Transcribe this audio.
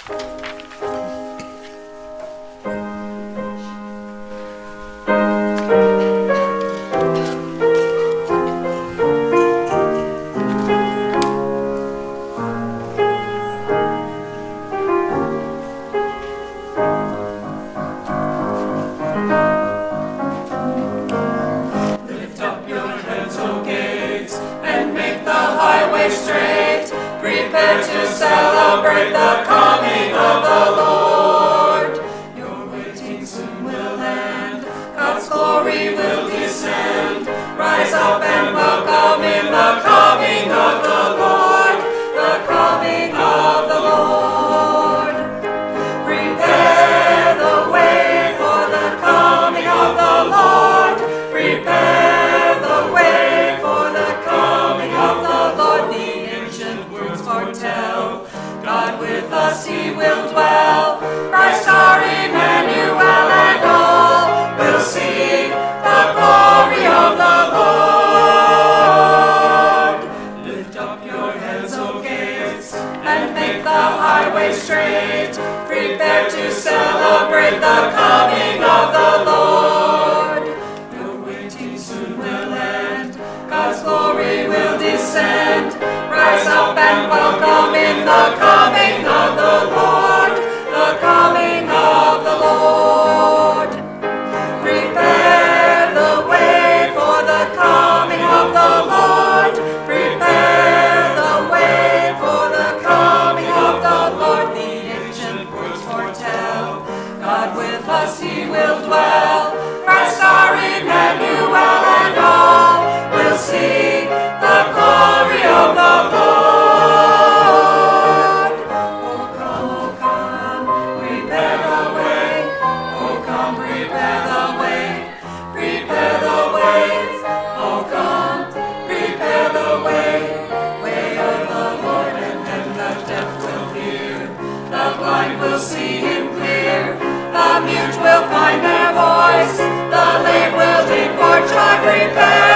Straight, prepare to celebrate the coming of the Lord. Your waiting soon will end, God's glory will descend. Rise up and welcome in the coming of the Lord, the coming of the Lord. Prepare the way for the coming of the Lord. Prepare the way for the coming of the Lord. The ancient words foretell, God with us he will dwell. Christ our Emmanuel, and all will see the glory of the Lord. Lift up your heads, O gates, and make the highway straight. Prepare to celebrate the coming of the Lord. Your waiting soon will end, God's glory will descend. Rise up and welcome in the coming of the Lord, the coming of the Lord. Prepare the way for the coming of the Lord. Prepare the way for the coming of the Lord. The ancient words foretell, God with us he will dwell. Christ our Emmanuel, and all will see the glory of the Lord. Oh come, prepare the way. Oh come, prepare the way. Prepare the ways. Oh come, prepare the way. Way of the Lord, and then the deaf will hear. The blind will see him clear. The mute will find their voice. The lame will leap for joy. Prepare